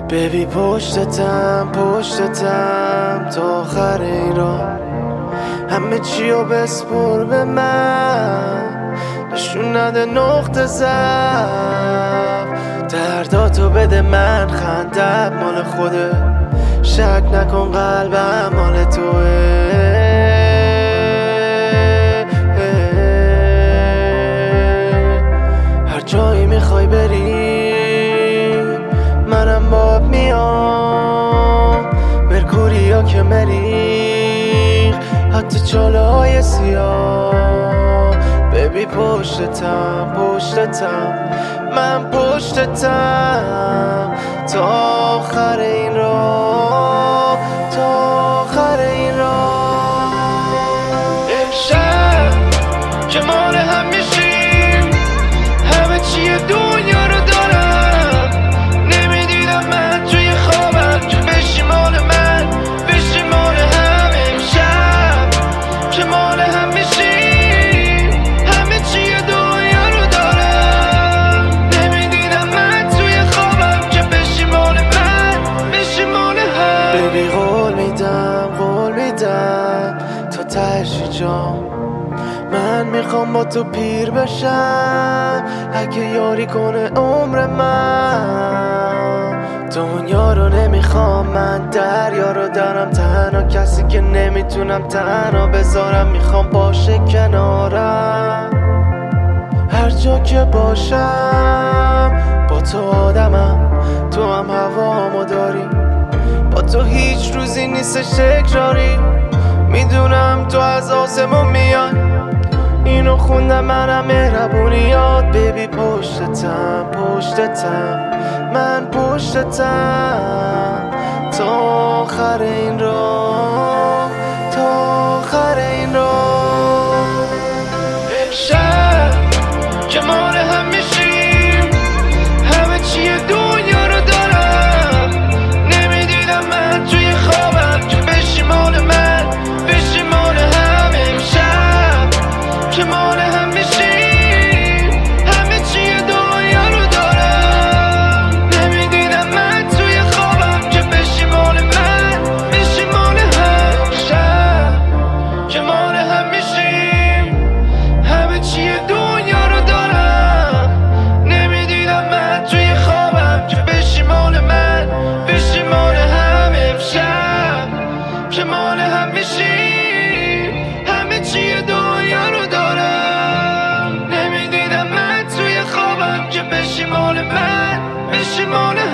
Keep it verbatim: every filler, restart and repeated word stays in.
ببی پشتتم پشتتم تا آخر این راه، همه چیو بسپر به من، نشون نده نقطه ضعف، درداتو بده من، خندت مال خوده، شک نکن قلبم مال توه. هر جایی میخوای بری منم باب میام، مرکوریا که مریخ حتی چاله های سیاه. ببی پشتتم پشتتم من پشتتم تا آخر این راه، تا آخر این راه. امشب که مال هم میشیم، همه چیه دنیا رو دارم، نمیدیدم من توی خوابم که بشی مال من، بشی مال هم. امشب که مال هم میشیم، همه چیه دنیا رو دارم، نمیدیدم من توی خوابم که بشی مال من، بشی مال هم. ببی قول میدم قول میدم تا تهشی جام، من میخوام با تو پیر بشم اگه یاری کنه عمر من. دنیا رو نمیخوام من، دریا رو دارم تنها، کسی که نمیتونم تنها بذارم میخوام باشه کنارم. هر جا که باشم با تو آدمم، تو هم هوامو داری، با تو هیچ روزی نیستش تکراری. میدونم تو از آسمون میای، اینو خوندم منم مهربونیات. ببی پشتتم پشتتم من پشتتم تا آخر این راه، تا آخر این راه. امشب که مال هم میشیم، همه چیه دنیا رو دارم، نمیدیدم من توی خوابم که بشی مال من، بشی مال هم. امشب که مال هم میشیم، همه چیه دنیا رو دارم، نمیدیدم من توی خوابم که بشی مال من، بشی مال هم. شب که مال هم میشیم، همه چیه دنیا رو دارم، نمیدیدم من توی خوابم که بشی مال من، بشی مال هم. امشب که مال هم میشیم، همه چیه دنیا رو دارم، نمیدیدم من توی خوابم که بشی مال من، بشی مال